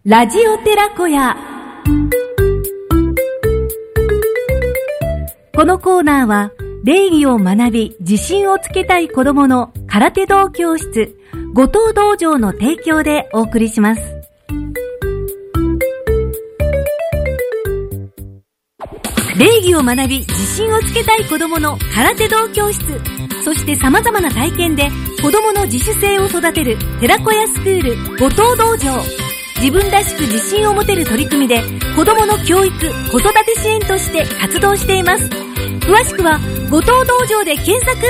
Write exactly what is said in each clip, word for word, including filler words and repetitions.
ラジオ寺子屋。このコーナーは礼儀を学び自信をつけたい子どもの空手道教室後藤道場の提供でお送りします。礼儀を学び自信をつけたい子どもの空手道教室、そして様々な体験で子どもの自主性を育てる寺子屋スクール後藤道場。自分らしく自信を持てる取り組みで子どもの教育・子育て支援として活動しています。詳しくは後藤道場で検索。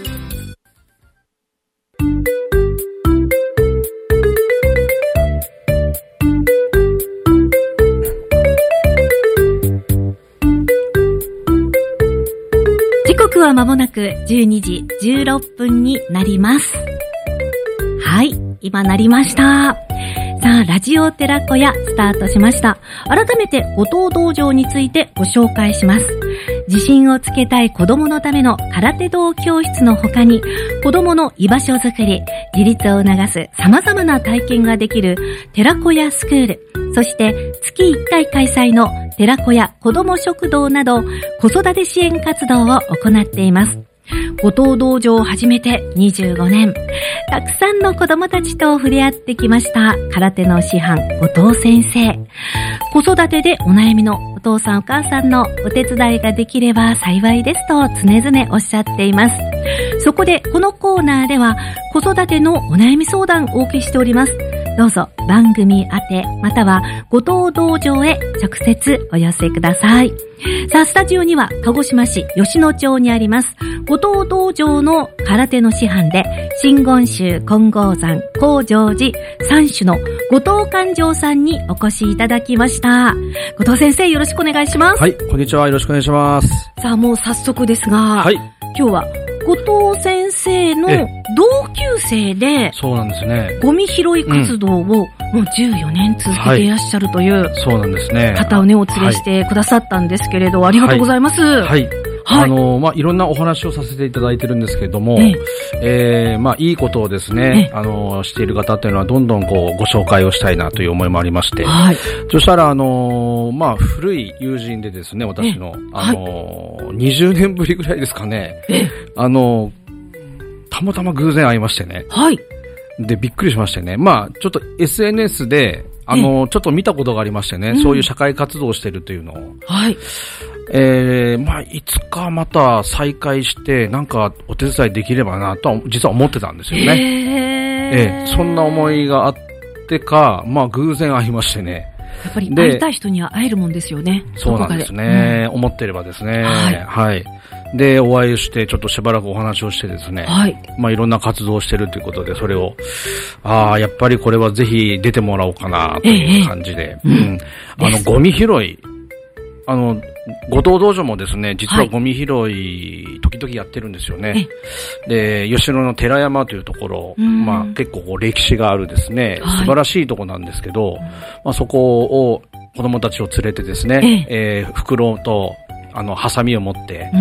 時刻は間もなくじゅうにじじゅうろっぷんになります。はい、今なりました。さあ、ラジオ寺子屋スタートしました。改めて後藤道場についてご紹介します。自信をつけたい子供のための空手道教室の他に、子供の居場所づくり、自立を促す様々な体験ができる寺子屋スクール、そして月いっかい開催の寺子屋子供食堂など子育て支援活動を行っています。後藤道場を始めてにじゅうごねん、たくさんの子供たちと触れ合ってきました空手の師範後藤先生。子育てでお悩みのお父さんお母さんのお手伝いができれば幸いですと常々おっしゃっています。そこでこのコーナーでは子育てのお悩み相談をお受けしております。どうぞ番組宛てまたは後藤道場へ直接お寄せください。さあ、スタジオには鹿児島市吉野町にあります後藤道場の空手の師範で真言宗金剛山高成寺三種の後藤勘定さんにお越しいただきました。後藤先生、よろしくお願いします。 はい、こんにちは、よろしくお願いします。 さあ、もう早速ですが、 はい、 今日は後藤先生の同級生で、 そうなんですね。 ゴミ拾い活動をもうじゅうよねん続けていらっしゃるという、はい、 そうなんですね。 方をね、お連れしてくださったんですけれど、はい、ありがとうございます。はい。 はいはい、あの、まあ、いろんなお話をさせていただいてるんですけれども、えええー、まあ、いいことをですね、あの、している方っていうのはどんどんこう、ご紹介をしたいなという思いもありまして、はい。そしたら、あの、まあ、古い友人でですね、私の、あの、はい、にじゅうねんぶりぐらいですかね、あの、たまたま偶然会いましてね。はい。で、びっくりしましてね。まあ、ちょっと エスエヌエス で、あの、ちょっと見たことがありましてね、うん、そういう社会活動をしているというのを。はい。えー、まあ、いつかまた再開して、なんかお手伝いできればなとは、実は思ってたんですよね。へー。えー、そんな思いがあってか、まあ、偶然会いましてね。 やっぱり会いたい人には会えるもんですよね。 そうなんですね。うん、思ってればですね。はい。はい。で、お会いして、ちょっとしばらくお話をしてですね。はい。まあ、いろんな活動をしてるということで、それを、ああ、やっぱりこれはぜひ出てもらおうかな、という感じで。ええ、うん。あの、ゴミ拾い。あの、後藤道場もですね、実はゴミ拾い、時々やってるんですよね。で、吉野の寺山というところ、まあ、結構こう歴史があるですね、素晴らしいところなんですけど、まあ、そこを子供たちを連れてですね、えー、袋と、あの、ハサミを持って、うん、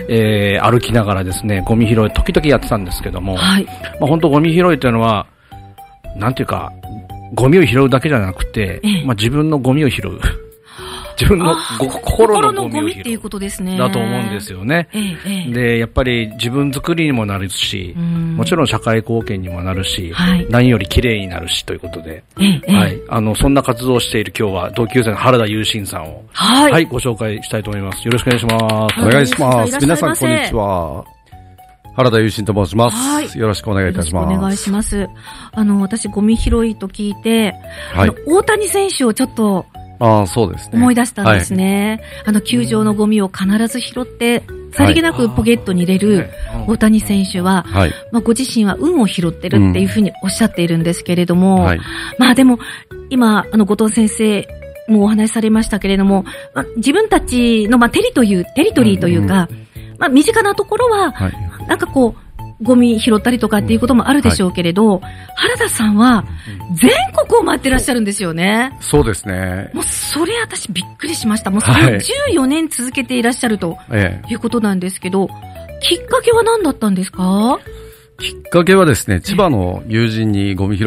えー、歩きながらですね、ゴミ拾い、時々やってたんですけども、はい。まあ、本当ゴミ拾いというのは、なんていうか、ゴミを拾うだけじゃなくて、まあ、自分のゴミを拾う。自分の心のゴミを拾う。っていうことですね。だと思うんですよね。ええ、で、やっぱり自分作りにもなるし、もちろん社会貢献にもなるし、はい、何より綺麗になるしということで、ええ、はい。あの、そんな活動をしている今日は同級生の原田雄心さんを、はい、はい、ご紹介したいと思います。よろしくお願いします。 お願いします。皆さんこんにちは。原田雄心と申します。はい。よろしくお願いいたします。 お願いします。あの、私ゴミ拾いと聞いて、はい、あの大谷選手をちょっと、 ああ、そうですね。 思い出したんですね。はい、あの、球場のゴミを必ず拾って、さりげなくポケットに入れる大谷選手は、はい、まあ、ご自身は運を拾ってるっていうふうにおっしゃっているんですけれども、うん、はい、まあでも、今、あの、後藤先生もお話しされましたけれども、まあ、自分たちの、まあ、テリという、テリトリーというか、うんうん、まあ、身近なところは、はい、なんかこう、ゴミ拾ったりとかっていうこともあるでしょうけれど、はい、原田さんは全国を回ってらっしゃるんですよね。 そうですね。 もうそれ私びっくりしました。もうそれをじゅうよねん続けていらっしゃるということなんですけど、ええ、きっかけは何だったんですか？ きっかけはですね、千葉の友人にゴミ拾い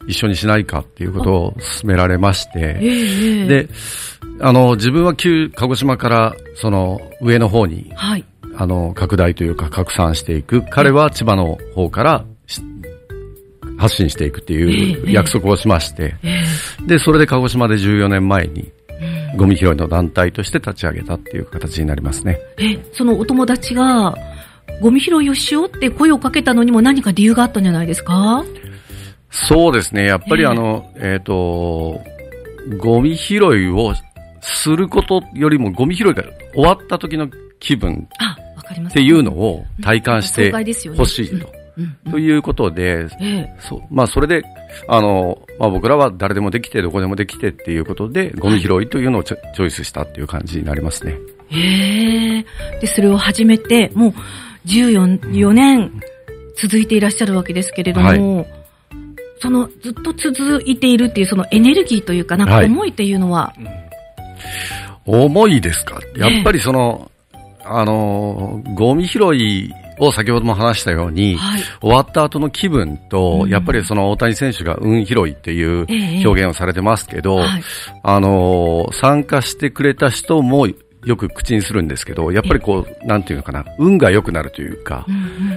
一緒にしないかっていうことを勧められまして、 えー、 で、あの、自分は旧鹿児島から、その、上の方に、はい、あの、拡大というか拡散していく。彼は千葉の方から発信していくっていう約束をしまして、えーえー、で、それで鹿児島でじゅうよねんまえに、ゴミ拾いの団体として立ち上げたっていう形になりますね。 え、そのお友達が、ゴミ拾いをしようって声をかけたのにも何か理由があったんじゃないですか？ そうですね。やっぱりあの、えっと、ゴミ拾いをすることよりもゴミ拾いが終わった時の気分っていうのを体感してほしいと。ということで、そまあそれで、あの、まあ僕らは誰でもできてどこでもできてっていうことで、ゴミ拾いというのをチョイスしたっていう感じになりますね。 へえ。で、それを始めて、もうじゅうよねん続いていらっしゃるわけですけれども、はい、そのずっと続いているっていうそのエネルギーというか、なんか思いっていうのは、 はい、思いですか。やっぱりその、あの、ゴミ拾いを先ほども話したように、はい、終わった後の気分と、うん、やっぱりその大谷選手が運拾いっていう表現をされてますけど、ええはい、あの、参加してくれた人もよく口にするんですけど、やっぱりこう、なんていうのかな、運が良くなるというか、うんうん、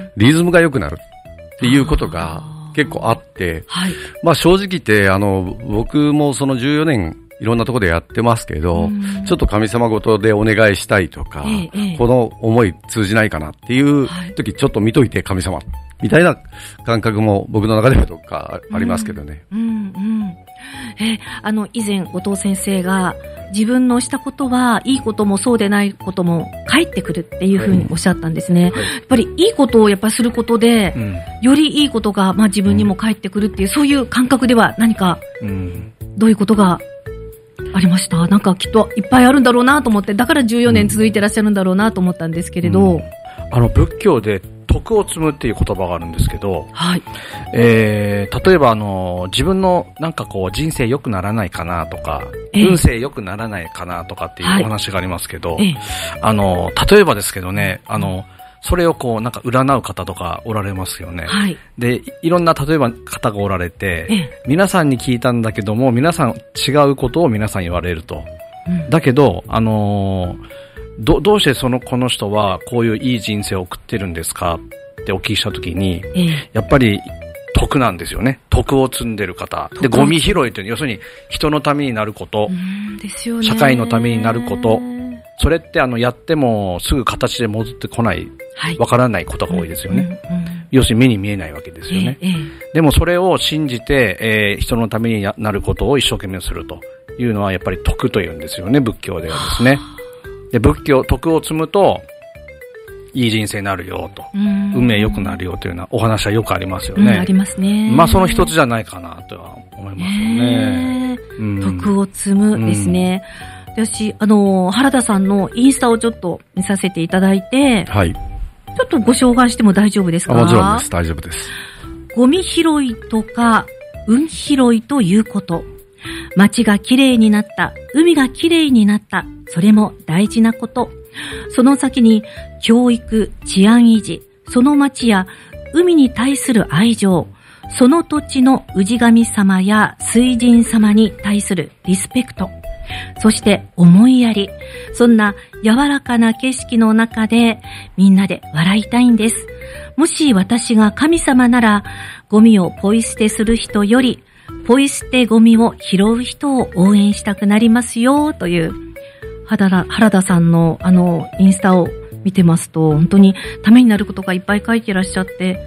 リズムが良くなるっていうことが結構あって、はい、まあ正直言って、あの、僕もそのじゅうよねん、いろんなところでやってますけど、ちょっと神様ごとでお願いしたいとか、ええ、この思い通じないかなっていう時、はい、ちょっと見といて神様みたいな感覚も僕の中ではどっかありますけどね。 うんうんうんえあの以前後藤先生が自分のしたことはいいこともそうでないことも返ってくるっていうふうにおっしゃったんですね、はいはい、やっぱりいいことをやっぱりすることで、うん、よりいいことがまあ自分にも返ってくるっていう、うん、そういう感覚では何か、うん、どういうことがありました？なんかきっといっぱいあるんだろうなと思って、だからじゅうよねん続いてらっしゃるんだろうなと思ったんですけれど、うん、 あの仏教で徳を積むっていう言葉があるんですけど、はいえー、例えばあの自分のなんかこう人生良くならないかなとか、えー、運勢良くならないかなとかっていうお話がありますけど、はいえー、あの例えばですけどね、あのそれをこうなんか占う方とかおられますよね。はい。で、いろんな例えば方がおられて、ええ、皆さんに聞いたんだけども、皆さん違うことを皆さん言われると。うん、だけど、あのー、ど、どうしてその、この人はこういういい人生を送ってるんですかってお聞きしたときに、ええ、やっぱり徳なんですよね。徳を積んでる方。で、ゴミ拾いという、要するに人のためになること、 うんですよね、 社会のためになること、それってあのやってもすぐ形で戻ってこない、はい、わからないことが多いですよね、うんうんうん。要するに目に見えないわけですよね。ええ、でもそれを信じて、えー、人のためになることを一生懸命するというのはやっぱり徳というんですよね、仏教ではですね。で、仏教、徳を積むといい人生になるよと、運命良くなるよというようなお話はよくありますよね。うん、 ありますね。 まあその一つじゃないかなとは思いますよね。 うん、徳を積むですね。うん私、あの、原田さんのインスタをちょっと見させていただいて、はい。ちょっとご紹介しても大丈夫ですか？ もちろんです。大丈夫です。 ゴミ拾いとか、運拾いということ。街がきれいになった、海がきれいになった、それも大事なこと。その先に、教育、治安維持、その街や海に対する愛情、その土地の氏神様や水神様に対するリスペクト。そして思いやり、そんな柔らかな景色の中でみんなで笑いたいんです。もし私が神様なら、ゴミをポイ捨てする人より、ポイ捨てゴミを拾う人を応援したくなりますよ、という原田、原田さんのあのインスタを見てますと、本当にためになることがいっぱい書いてらっしゃって、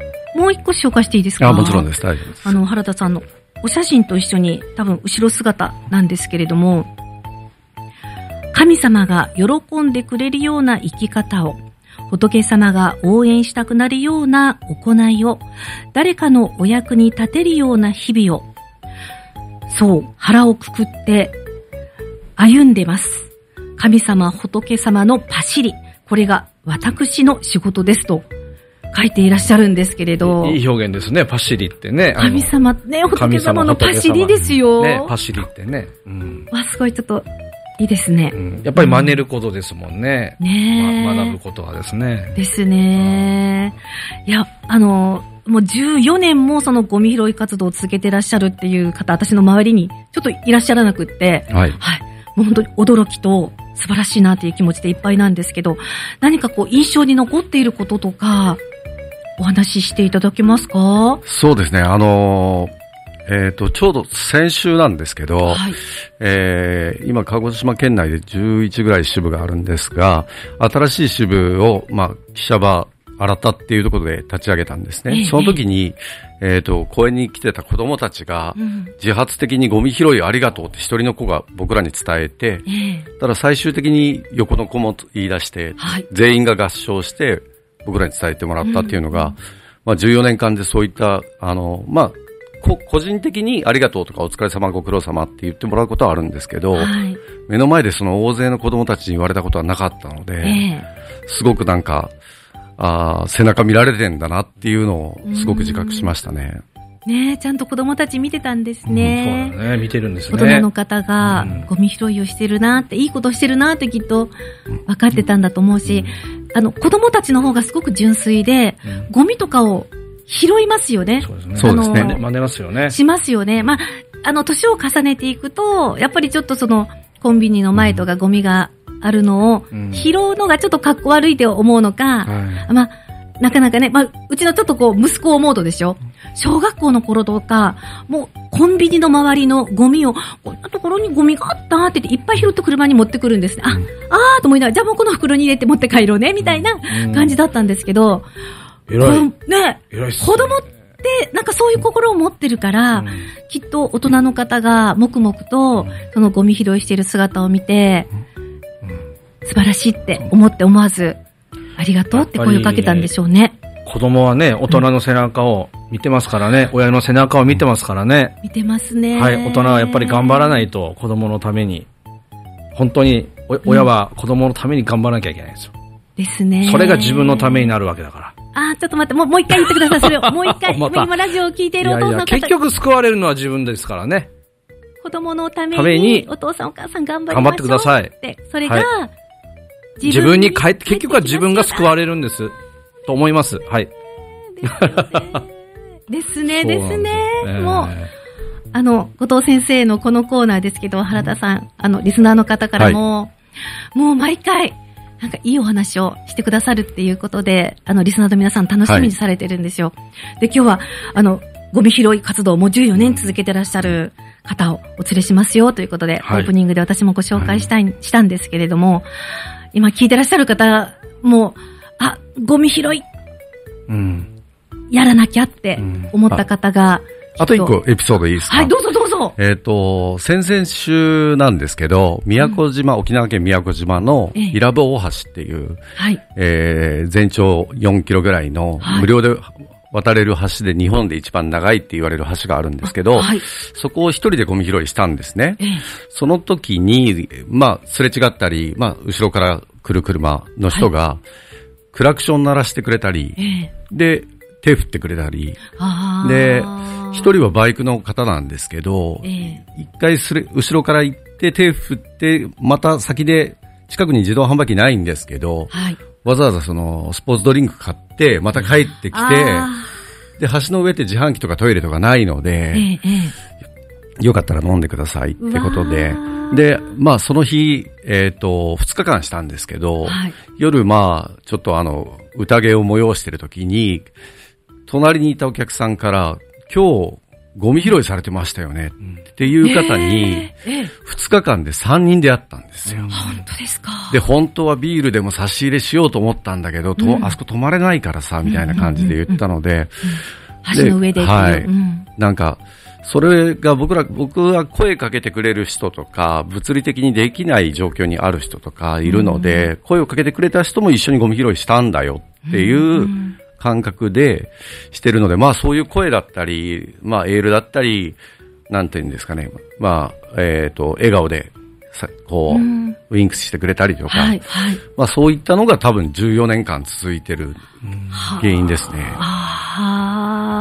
もう一個紹介していいですか？ あ、もちろんです。大丈夫です。 あの原田さんのお写真と一緒に多分後ろ姿なんですけれども、神様が喜んでくれるような生き方を、仏様が応援したくなるような行いを、誰かのお役に立てるような日々を、そう、腹をくくって歩んでます。神様、仏様のパシリ、これが私の仕事ですと書いていらっしゃるんですけれど。 いい表現ですね、パシリってね。 神様、ね、仏様のパシリですよ。 ね、パシリってね。 うん。わ、すごい、ちょっと、いいですね、うん。 やっぱり真似ることですもんね。 ねえ、 ま、学ぶことはですね。 ですね。いや、あの、 もうじゅうよねんもそのゴミ拾い活動を続けていらっしゃるっていう方、私の周りにちょっといらっしゃらなくって、 はい。 はい。もう本当に驚きと素晴らしいなという気持ちでいっぱいなんですけど、何かこう印象に残っていることとか、お話ししていただけますか？ そうですね。あのー、えっと、ちょうど先週なんですけど、はい、えー、今、鹿児島県内でじゅういちぐらい支部があるんですが、新しい支部を、まあ、記者場、新たっていうところで立ち上げたんですね。ええ、その時に、えっと、公園に来てた子供たちが、自発的にゴミ拾いありがとうって一人の子が僕らに伝えて、ええ、ただ最終的に横の子も言い出して、はい、全員が合唱して、僕らに伝えてもらったっていうのが、うん、まあじゅうよねんかんでそういった、あの、まあ、こ個人的にありがとうとかお疲れ様ご苦労様って言ってもらうことはあるんですけど、はい、目の前でその大勢の子供たちに言われたことはなかったので、ええ、すごくなんか、あ背中見られてんだなっていうのをすごく自覚しましたね。 ねえ、ちゃんと子供たち見てたんですね。 うん、そうだね、見てるんですね。 大人の方がゴミ拾いをしてるなって、いいことしてるなってきっと分かってたんだと思うし、うん、あの子供たちの方がすごく純粋で、うん、ゴミとかを拾いますよね。 そうですね。そうですね。真似ますよね。 しますよね。まあ、あの年を重ねていくと、やっぱりちょっとそのコンビニの前とかゴミがあるのを拾うのがちょっとかっこ悪いって思うのか、うん、まあ、なかなかね、まあ、うちのちょっとこう、息子を思うとでしょ、小学校の頃とか、もう、コンビニの周りのゴミを、こんなところにゴミがあったって言って、いっぱい拾って車に持ってくるんですね。あ、うん、あーと思いながら、じゃあもうこの袋に入れて持って帰ろうね、みたいな感じだったんですけど、 偉い。 ね、 偉いっすね。 子供って、なんかそういう心を持ってるから、うん、きっと大人の方が黙々と、そのゴミ拾いしている姿を見て、うん、素晴らしいって思って思わず、ありがとうって声をかけたんでしょうね。 子供はね、大人の背中を見てますからね、うん、親の背中を見てますからね。 見てますね。 はい、大人はやっぱり頑張らないと子供のために、本当に親は子供のために頑張らなきゃいけないんですよ。 ですね。 それが自分のためになるわけだから。 あー、ちょっと待って、もう、もう一回言ってください、それを。もう一回、ま、今ラジオを聞いているお父さんの方。いやいや、 結局救われるのは自分ですからね。 子供のために、お父さんお母さん頑張りましょう。 頑張ってください。 それが、はい、 自分に帰って、結局は自分が救われるんです。と思います。はい。 ですね、ですね。もう、あの、後藤先生のこのコーナーですけど、原田さん、あの、リスナーの方からも、はい、もう毎回、なんかいいお話をしてくださるっていうことで、あの、リスナーの皆さん楽しみにされてるんですよ。はい、で、今日は、あの、ゴミ拾い活動をもうじゅうよねん続けてらっしゃる方をお連れしますよということで、はい、オープニングで私もご紹介したい、したんですけれども、今聞いてらっしゃる方も、あ、ゴミ拾い、うん、やらなきゃって思った方が、 うん、あ, あと一個エピソードいいですか？ はい、どうぞどうぞ。 えっ、ー、と、先々週なんですけど、宮古島、うん、沖縄県宮古島の伊良部大橋っていう、はい、えー、全長よんキロぐらいの無料で渡れる橋で日本で一番長いって言われる橋があるんですけど、はい、そこを一人でゴミ拾いしたんですね。ええ、その時に、まあ、すれ違ったり、まあ、後ろから来る車の人が、はい、クラクション鳴らしてくれたり、ええ、で、手振ってくれたり、で、一人はバイクの方なんですけど、ええ、一回すれ、後ろから行って手振って、また先で、近くに自動販売機ないんですけど、はい、わざわざその、スポーツドリンク買って、また帰ってきて、で、橋の上って自販機とかトイレとかないので、ええ、よかったら飲んでくださいってことで、で、まあその日、えっと、二日間したんですけど、はい、夜まあ、ちょっとあの、宴を催してる時に、隣にいたお客さんから、今日、ゴミ拾いされてましたよね、うん、っていう方に、二日間で三人で会ったんですよ。 本当ですか。 で、本当はビールでも差し入れしようと思ったんだけど、とうん、あそこ泊まれないからさ、みたいな感じで言ったので、 橋の上で。 はい、うん。なんか、それが僕ら、僕は声かけてくれる人とか、物理的にできない状況にある人とかいるので、うん、声をかけてくれた人も一緒にゴミ拾いしたんだよっていう感覚でしてるので、まあそういう声だったり、まあエールだったり、なんていうんですかね、まあ、えっと、笑顔で、こう、うん、ウィンクしてくれたりとか、はいはい、まあそういったのが多分じゅうよねんかん続いてる原因ですね。 はあ、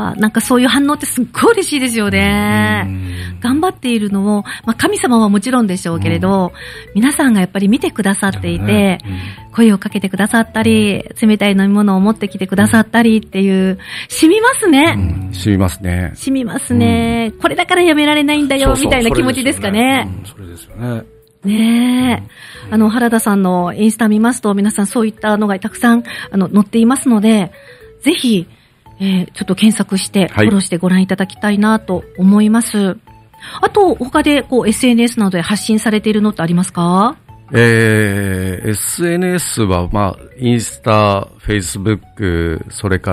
ああ、なんかそういう反応ってすっごい嬉しいですよね。頑張っているのを、まあ神様はもちろんでしょうけれど、うん、皆さんがやっぱり見てくださっていて、ねうん、声をかけてくださったり、冷たい飲み物を持ってきてくださったりっていう、染みますね。 うん、染みますね。 染みますね、うん。これだからやめられないんだよ、みたいな気持ちですかね。 それですよね。 ねえ。あの、原田さんのインスタ見ますと、皆さんそういったのがたくさん、あの、載っていますので、ぜひ、えー、ちょっと検索して、フォローしてご覧いただきたいなと思います。はい、あと、他で、こう、エスエヌエス などで発信されているのってありますか？ えー、エスエヌエス は、まあ、インスタ、フェイスブック、それから、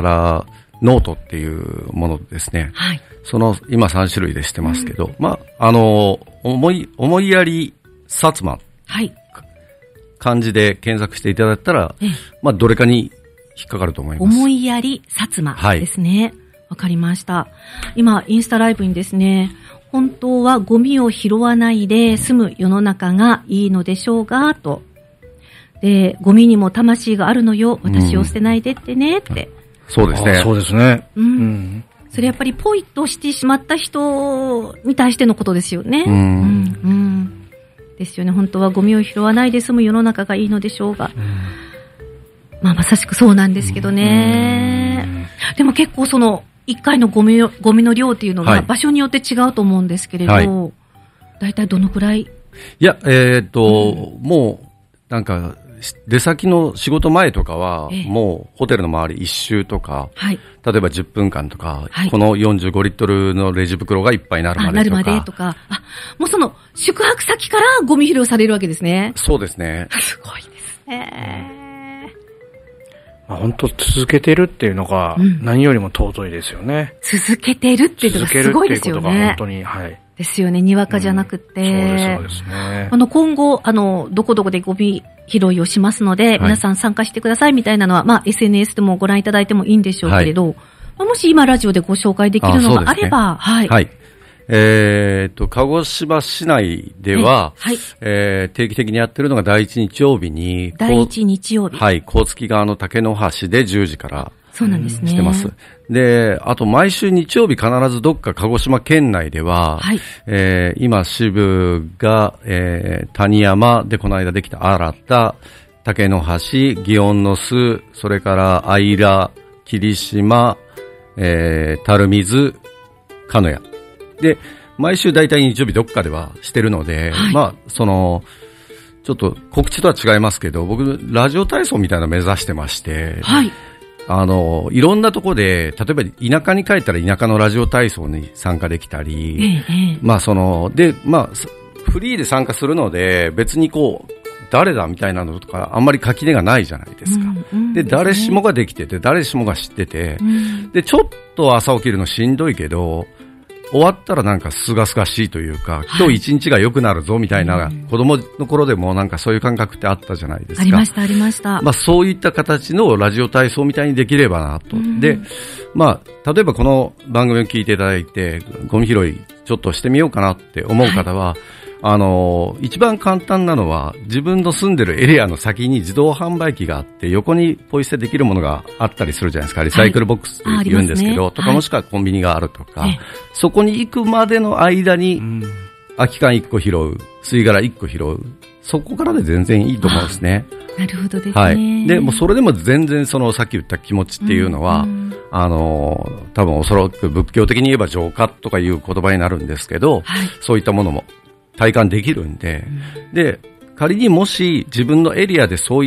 ノートっていうものですね。はい。その、今さん種類でしてますけど、うん、まあ、あの、思い、思いやり、薩摩。はい。漢字で検索していただいたら、ええ、まあ、どれかに引っかかると思います。 思いやり薩摩ですね。わ、はい、かりました。今、インスタライブにですね、本当はゴミを拾わないで済む世の中がいいのでしょうが、と。で、ゴミにも魂があるのよ、私を捨てないでってね、って。うん、 そうですね。 そうですね。 うん。うん、それやっぱりポイッとしてしまった人に対してのことですよね。 うん。うんうんですよね。本当はゴミを拾わないで済む世の中がいいのでしょうが。うん、まあまさしくそうなんですけどね。うん、でも結構その一回のゴミの、ゴミの量っていうのが場所によって違うと思うんですけれど、はい、だいたいどのくらい？いや、えー、っと、うん、もうなんか出先の仕事前とかは、ええ、もうホテルの周り一周とか、はい、例えばじゅっぷんかんとか、はい、このよんじゅうごリットルのレジ袋がいっぱいになるまでとか。 なるまでとか。あ、もうその宿泊先からゴミ拾いされるわけですね。 そうですね。 すごいですね。 まあ、本当続けてるっていうのが何よりも尊いですよね。 うん、続けてるっていうのがすごいですよね。続けるっていうことが本当に、はい。 ですよね。にわかじゃなくて。うん、 そうです、そうですね。 あの、今後、あの、どこどこでゴミ拾いをしますので、はい、皆さん参加してくださいみたいなのは、まあ、エスエヌエス でもご覧いただいてもいいんでしょうけれど、はい、もし今ラジオでご紹介できるのがあれば、ね、はい。 はい。えー、と、鹿児島市内では、はい、えー、定期的にやってるのが第一日曜日に、 第一日曜日。 はい、甲月川の竹の橋でじゅうじから、 そうなんですね。 してます。で、あと毎週日曜日必ずどっか鹿児島県内では、はい、えー、今支部が、えー、谷山でこの間できた新田、竹の橋、祇園の巣、それから相良、霧島、えー、垂水、鹿屋。で、毎週大体日曜日どっかではしてるので、はい、まあ、その、ちょっと告知とは違いますけど、僕、ラジオ体操みたいなのを目指してまして、はい。あの、いろんなとこで、例えば田舎に帰ったら田舎のラジオ体操に参加できたり、ええ、まあその、で、まあ、フリーで参加するので、別にこう、誰だみたいなのとか、あんまり垣根がないじゃないですか。うんうん、で、誰しもができてて、誰しもが知ってて、うん、で、ちょっと朝起きるのしんどいけど、終わったらなんかすがすがしいというか、はい、今日一日が良くなるぞみたいな、うん、子供の頃でもなんかそういう感覚ってあったじゃないですか。 ありました、ありました。 まあそういった形のラジオ体操みたいにできればなと。うん、で、まあ、例えばこの番組を聞いていただいて、ゴミ拾いちょっとしてみようかなって思う方は、はい、あの、一番簡単なのは、自分の住んでるエリアの先に自動販売機があって、横にポイ捨てできるものがあったりするじゃないですか。リサイクルボックスって言うんですけど、はい、ね、とかもしくはコンビニがあるとか、はい、そこに行くまでの間に、空き缶いっこ拾う、吸い殻いっこ拾う、そこからで全然いいと思うんですね。 なるほどですね。 はい。で、もうそれでも全然そのさっき言った気持ちっていうのは、うん、あの、多分おそらく仏教的に言えば浄化とかいう言葉になるんですけど、はい、そういったものも体感できるんで、うん、で、仮にもし自分のエリアでそういった、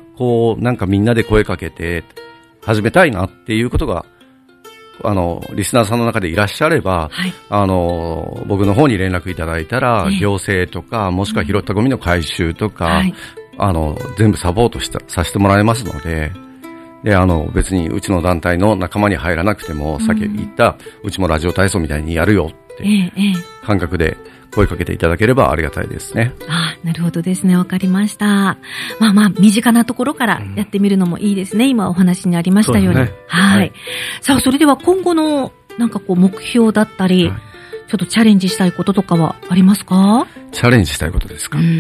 こう、なんかみんなで声かけて始めたいなっていうことが、あの、リスナーさんの中でいらっしゃれば、はい、あの、僕の方に連絡いただいたら、ね、行政とか、もしくは拾ったゴミの回収とか、はい、あの、全部サポートしたさせてもらえますので、で、あの、別にうちの団体の仲間に入らなくても、うん、さっき言った、うちもラジオ体操みたいにやるよって、感覚で声かけていただければありがたいですね。 ああ、なるほどですね。わかりました。まあまあ、身近なところからやってみるのもいいですね。うん、今お話にありましたように。ね、はい、はい。さあ、それでは今後の、なんかこう、目標だったり、はい、ちょっとチャレンジしたいこととかはありますか？ チャレンジしたいことですか？うん、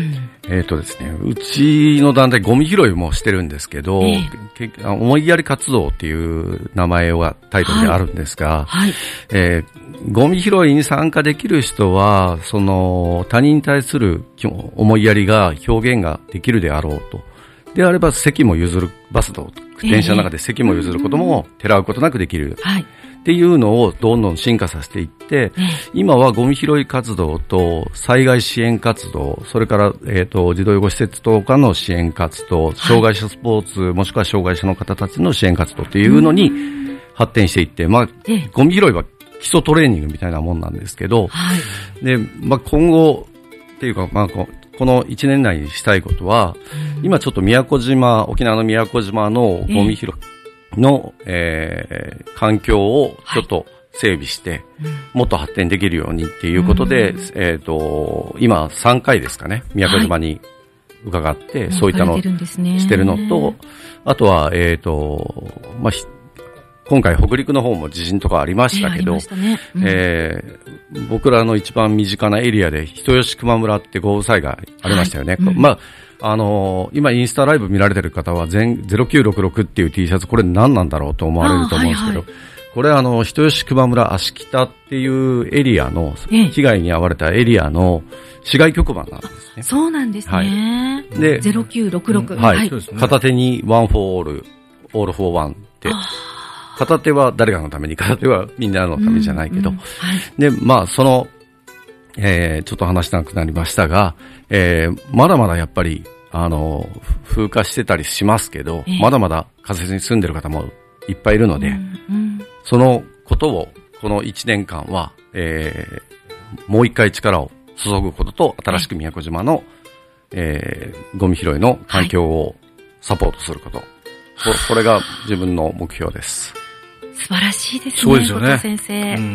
えっとですね、うちの団体ゴミ拾いもしてるんですけど、えー、思いやり活動っていう名前はタイトルであるんですが、はいはい、えー、ゴミ拾いに参加できる人は、その他人に対する思いやりが表現ができるであろうと。であれば席も譲る、バスと電車の中で席も譲ることもてらうことなくできる。えーはいっていうのをどんどん進化させていって、今はゴミ拾い活動と災害支援活動、それから、えっと、児童養護施設等からの支援活動、障害者スポーツ、もしくは障害者の方たちの支援活動っていうのに発展していって、まあ、ゴミ拾いは基礎トレーニングみたいなもんなんですけど、で、まあ、今後っていうか、まあ、このいちねん内にしたいことは、今ちょっと宮古島、沖縄の宮古島のゴミ拾い、の、えー、環境をちょっと整備して、はいうん、もっと発展できるようにっていうことで、うん、えっと、今さんかいですかね、宮古島に伺って、はい、そういったのをしてるのと、あとは、えっと、まあ、今回北陸の方も地震とかありましたけど、えーねうんえー、僕らの一番身近なエリアで人吉球磨村って豪雨災害ありましたよね。はいうん、まああのー、今インスタライブ見られてる方は全ゼロきゅうろくろくっていう T シャツこれ何なんだろうと思われると思うんですけど、はいはい、これあの人吉球磨村芦北っていうエリアの被害に遭われたエリアの市街局番なんですね。 そうなんですね。はい、 でゼロきゅうろくろく、 はいはい、片手にワンフォーオール、オールフォーワンって片手は誰かのために片手はみんなのためじゃないけど、うんうんはい、でまあそのえー、ちょっと話したくなりましたが、えー、まだまだやっぱり、あの、風化してたりしますけど、えー、まだまだ仮設に住んでる方もいっぱいいるので、うんうん、そのことを、このいちねんかんは、えー、もう一回力を注ぐことと、新しく宮古島の、えー、ゴミ拾いの環境をサポートすること。はい、こ, これが自分の目標です。 素晴らしいですね。 そうですよね。 先生。 うん。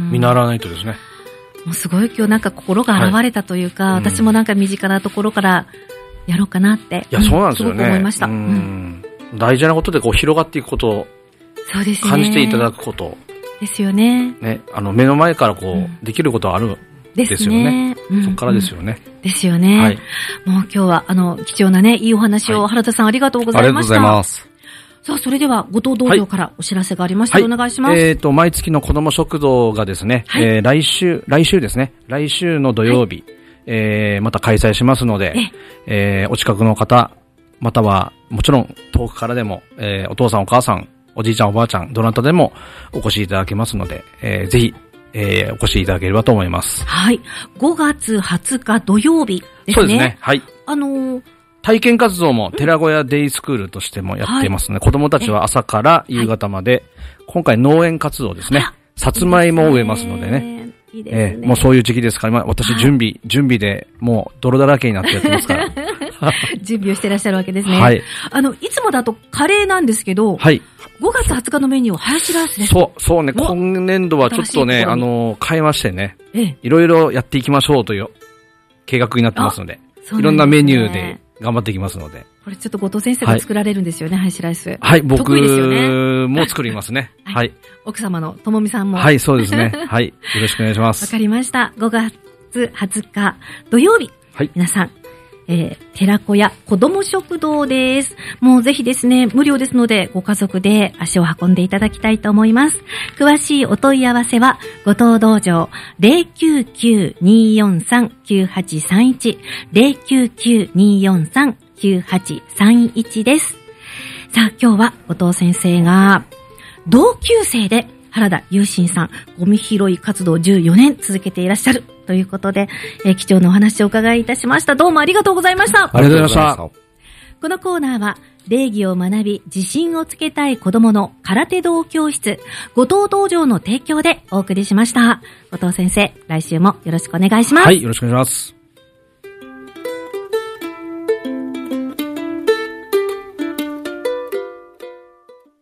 見習わないとですね。 もうすごい今日なんか心が洗われたというか、はい、私もなんか身近なところからやろうかなって。 いや、そうなんですよね。 すごく思いました。うんうん大事なことでこう広がっていくことをそうですね。 感じていただくこと。 ですよね。 ね、あの目の前からこう、うん、できることはあるんですよね。ですねうん、そこからですよね。 ですよね。はい、もう今日はあの貴重なねいいお話を、はい、原田さんありがとうございました。 ありがとうございます。 さあ、それでは、後藤道場からお知らせがありましたら、はい、お願いします。 えっ、ー、と、毎月の子ども食堂がですね、はい、えー、来週、来週ですね、来週の土曜日、はい、えー、また開催しますので、えー、お近くの方、または、もちろん遠くからでも、えー、お父さんお母さん、おじいちゃんおばあちゃん、どなたでもお越しいただけますので、えー、ぜひ、えー、お越しいただければと思います。 はい。ごがつはつか土曜日ですね。 そうですね。はい。 あのー、 体験活動も寺小屋デイスクールとしてもやっていますね。はい、子供たちは朝から夕方まで、はい、今回農園活動ですね。さつまいもを植えますのでね。いいですね。えー、もうそういう時期ですから、今私準備、はい、準備でもう泥だらけになってやってますから。 準備をしてらっしゃるわけですね。 はい。 あの、いつもだとカレーなんですけど、 はい。 ごがつはつかのメニューはハヤシライスです。 そう、そうね、今年度はちょっとね、あの、変えましてね、ええ、いろいろやっていきましょうという計画になってますので、でね、いろんなメニューで頑張っていきますので。 これちょっと後藤先生が作られるんですよね、ハヤシライス。 はい、僕も作りますね。はい。 奥様のともみさんも。 はい、そうですね。はい。よろしくお願いします。 わかりました。ごがつはつか土曜日。はい。皆さん。えー、寺子屋子ども食堂です。もうぜひですね、無料ですので、ご家族で足を運んでいただきたいと思います。詳しいお問い合わせは、後藤道場 ゼロきゅうきゅう にーよんさん きゅうはちさんいち ゼロきゅうきゅう にーよんさん きゅうはちさんいちです。さあ、今日は後藤先生が、同級生で原田雄心さん、ゴミ拾い活動じゅうよねん続けていらっしゃる。ということで、えー、貴重なお話をお伺いいたしました。どうもありがとうございました。 ありがとうございました。 このコーナーは、礼儀を学び、自信をつけたい子供の空手道教室、後藤道場の提供でお送りしました。後藤先生、来週もよろしくお願いします。 はい、よろしくお願いします。